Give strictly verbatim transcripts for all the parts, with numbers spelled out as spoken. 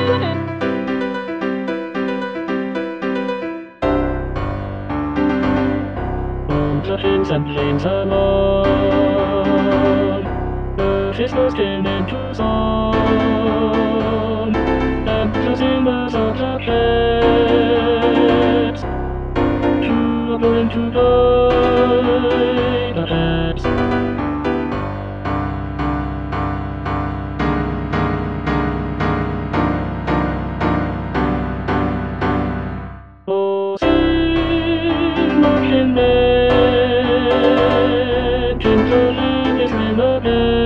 The hills and plains along, the sisters came into song, and the singers of the pets, two are going to guide the pets. Oh, sing, marching men, gingerly is in the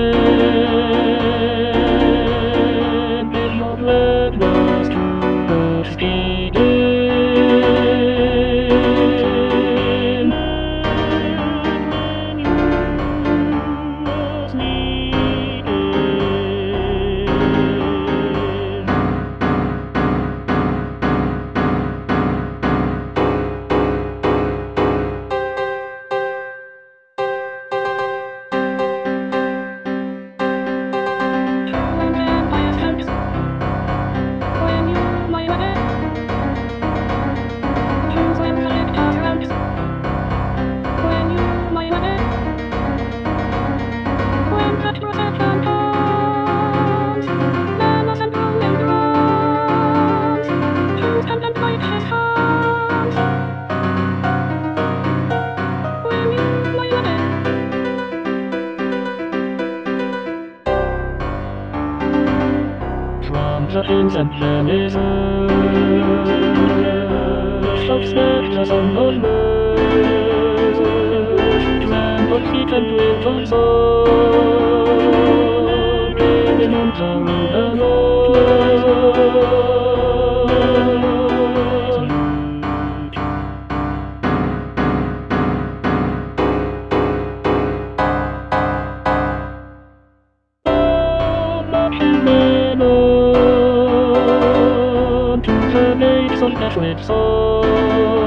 bed, bid your gladness to the speeding. When you was needed. From the hills and plains, of spectres and nightmares, to land on feet and winter sun, gazing on the road and on. Marching men on to the lakes of that sweet song.